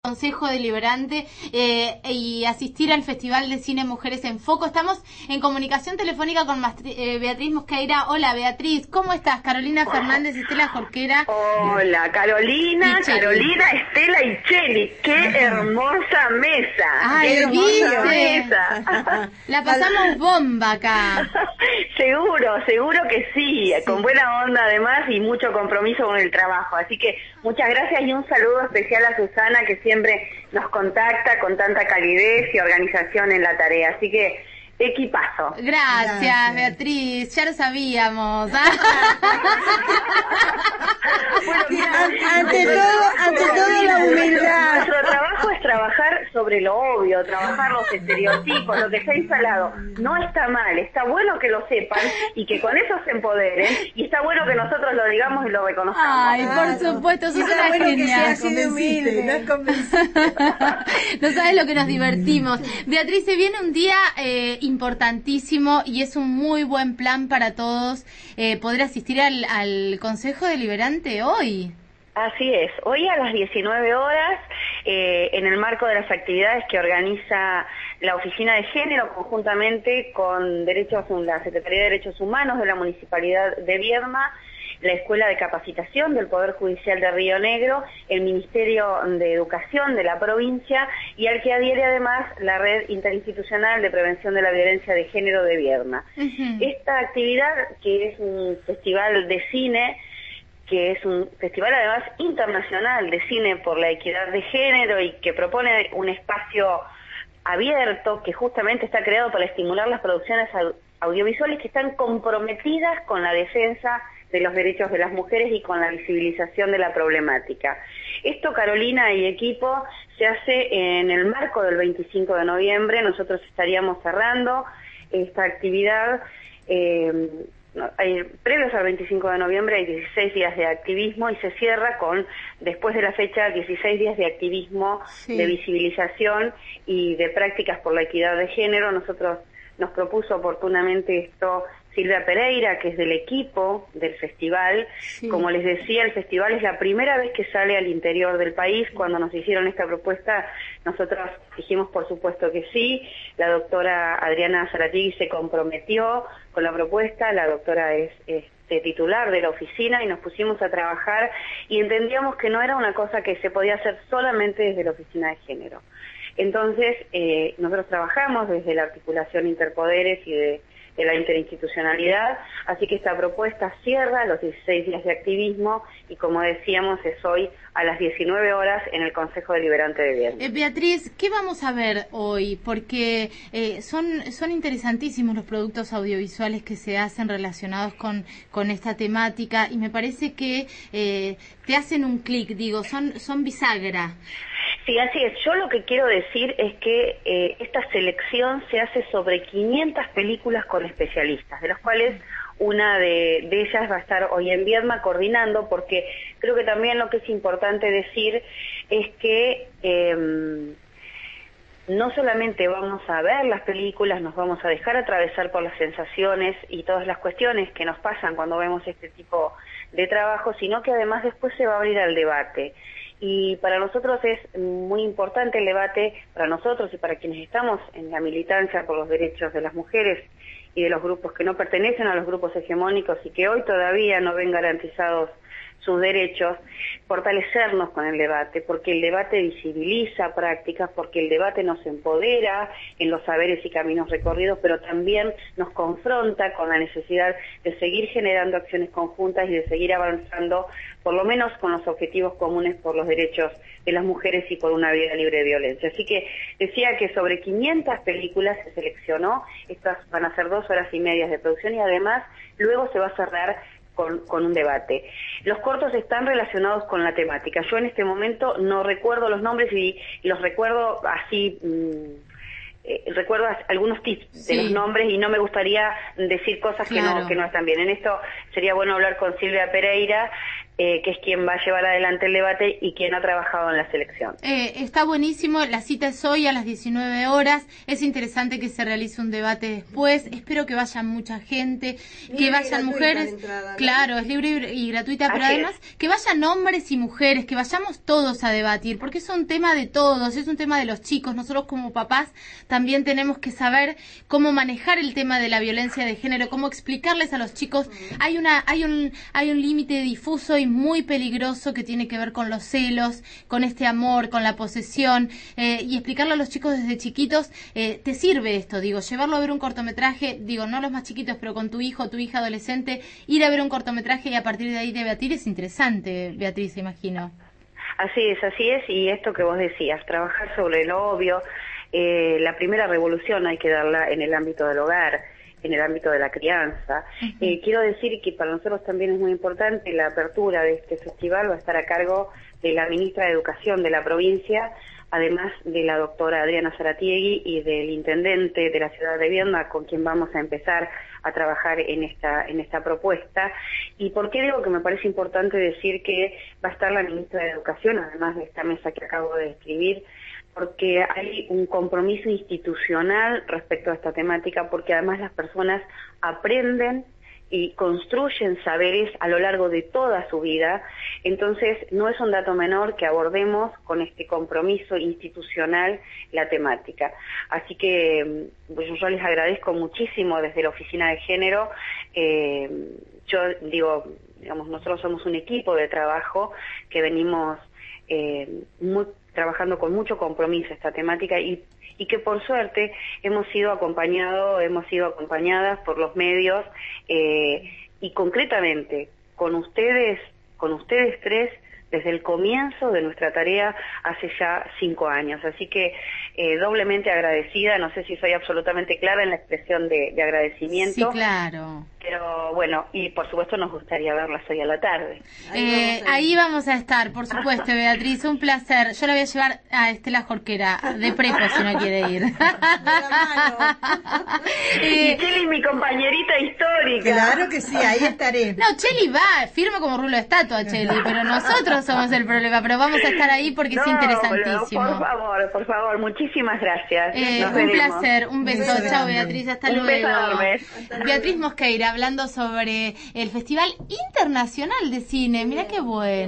Consejo Deliberante y asistir al Festival de Cine Mujeres en Foco. Estamos en comunicación telefónica con Beatriz Mosqueira. Hola Beatriz, ¿cómo estás? Carolina Fernández, Estela Jorquera. Hola Carolina, Estela y Cheli. ¡Qué hermosa mesa! ¡Ay, ¡Qué hermosa mesa! La pasamos bomba acá. Seguro que sí, con buena onda además y mucho compromiso con el trabajo. Así que muchas gracias y un saludo especial a Susana, que siempre nos contacta con tanta calidez y organización en la tarea. Así que equipazo. Gracias, Beatriz, ya lo sabíamos. Bueno, ante todo la humildad. Nuestro trabajo es trabajar sobre lo obvio, trabajar los estereotipos, lo que está instalado. No está mal, está bueno que lo sepan y que con eso se empoderen, y está bueno que nosotros lo digamos y lo reconozcamos. Ay, por supuesto, sos una genial. No sabes lo que nos divertimos. Beatriz, se viene un día importantísimo y es un muy buen plan para todos poder asistir al Consejo Deliberante hoy. Así es, hoy a las 19 horas, en el marco de las actividades que organiza la Oficina de Género conjuntamente con la Secretaría de Derechos Humanos de la Municipalidad de Viedma, la Escuela de Capacitación del Poder Judicial de Río Negro, el Ministerio de Educación de la provincia y al que adhiere además la Red Interinstitucional de Prevención de la Violencia de Género de Viedma. Esta actividad, que es un festival de cine, que es un festival además internacional de cine por la equidad de género y que propone un espacio abierto que justamente está creado para estimular las producciones audiovisuales que están comprometidas con la defensa de los derechos de las mujeres y con la visibilización de la problemática. Esto, Carolina y equipo, se hace en el marco del 25 de noviembre. Nosotros estaríamos cerrando esta actividad. Previos al 25 de noviembre hay 16 días de activismo y se cierra con, después de la fecha, 16 días de activismo, de visibilización y de prácticas por la equidad de género. Nosotros nos propuso oportunamente esto Silvia Pereira, que es del equipo del festival. Como les decía, el festival es la primera vez que sale al interior del país. Cuando nos hicieron esta propuesta, nosotros dijimos por supuesto que sí. La doctora Adriana Zaratigui se comprometió con la propuesta. La doctora es titular de la oficina y nos pusimos a trabajar y entendíamos que no era una cosa que se podía hacer solamente desde la Oficina de Género. Entonces, nosotros trabajamos desde la articulación interpoderes y de la interinstitucionalidad, así que esta propuesta cierra los 16 días de activismo y, como decíamos, es hoy a las 19 horas en el Consejo Deliberante de Viedma. Beatriz, ¿qué vamos a ver hoy? Porque son interesantísimos los productos audiovisuales que se hacen relacionados con esta temática y me parece que te hacen un clic, son bisagra. Sí, así es. Yo lo que quiero decir es que esta selección se hace sobre 500 películas con especialistas, de las cuales una de ellas va a estar hoy en Viedma coordinando, porque creo que también lo que es importante decir es que no solamente vamos a ver las películas, nos vamos a dejar atravesar por las sensaciones y todas las cuestiones que nos pasan cuando vemos este tipo de trabajo, sino que además después se va a abrir al debate. Y para nosotros es muy importante el debate, para nosotros y para quienes estamos en la militancia por los derechos de las mujeres y de los grupos que no pertenecen a los grupos hegemónicos y que hoy todavía no ven garantizados sus derechos, fortalecernos con el debate, porque el debate visibiliza prácticas, porque el debate nos empodera en los saberes y caminos recorridos, pero también nos confronta con la necesidad de seguir generando acciones conjuntas y de seguir avanzando, por lo menos con los objetivos comunes por los derechos de las mujeres y por una vida libre de violencia. Así que decía que sobre 500 películas se seleccionó, estas van a ser 2 horas y media de producción y además luego se va a cerrar con un debate. Los cortos están relacionados con la temática. Yo en este momento no recuerdo los nombres y los recuerdo así, recuerdo algunos tips de los nombres y no me gustaría decir cosas que no están bien. En esto sería bueno hablar con Silvia Pereira, que es quien va a llevar adelante el debate y quien ha trabajado en la selección. Está buenísimo, la cita es hoy a las 19 horas, es interesante que se realice un debate después, espero que vayan mucha gente, que vayan mujeres, entrada, ¿no? Claro, es libre y gratuita, pero además que vayan hombres y mujeres, que vayamos todos a debatir, porque es un tema de todos, es un tema de los chicos, nosotros como papás también tenemos que saber cómo manejar el tema de la violencia de género, cómo explicarles a los chicos, hay un límite difuso y muy peligroso que tiene que ver con los celos, con este amor, con la posesión, y explicarlo a los chicos desde chiquitos, te sirve esto, digo, llevarlo a ver un cortometraje, digo, no los más chiquitos, pero con tu hijo, tu hija adolescente, ir a ver un cortometraje y a partir de ahí debatir es interesante, Beatriz, imagino. Así es, y esto que vos decías, trabajar sobre lo obvio, la primera revolución hay que darla en el ámbito del hogar, en el ámbito de la crianza. Quiero decir que para nosotros también es muy importante la apertura de este festival, va a estar a cargo de la ministra de Educación de la provincia, además de la doctora Adriana Zaratiegui y del intendente de la ciudad de Viedma, con quien vamos a empezar a trabajar en esta propuesta. ¿Y por qué digo que me parece importante decir que va a estar la ministra de Educación, además de esta mesa que acabo de describir? Porque hay un compromiso institucional respecto a esta temática, porque además las personas aprenden y construyen saberes a lo largo de toda su vida. Entonces no es un dato menor que abordemos con este compromiso institucional la temática. Así que pues yo les agradezco muchísimo desde la Oficina de Género. Yo digo, digamos, nosotros somos un equipo de trabajo que venimos trabajando con mucho compromiso esta temática y que por suerte hemos sido acompañadas por los medios y concretamente con ustedes tres desde el comienzo de nuestra tarea hace ya 5 años. Así que doblemente agradecida, no sé si soy absolutamente clara en la expresión de agradecimiento. Sí, claro. Pero bueno, y por supuesto nos gustaría verlas hoy a la tarde. Ahí vamos a estar, por supuesto, Beatriz, un placer. Yo la voy a llevar a Estela Jorquera, de prepo, si no quiere ir. Y Cheli, mi compañerita histórica. Claro que sí, ahí estaré. No, Cheli va, firme como rulo de estatua, Cheli, pero nosotros somos el problema, pero vamos a estar ahí porque es interesantísimo. Por favor, muchísimas gracias. Un placer, un beso, chao Beatriz, hasta luego. Un beso enorme. Beatriz Mosqueira, hablando sobre el Festival Internacional de Cine, mira qué bueno.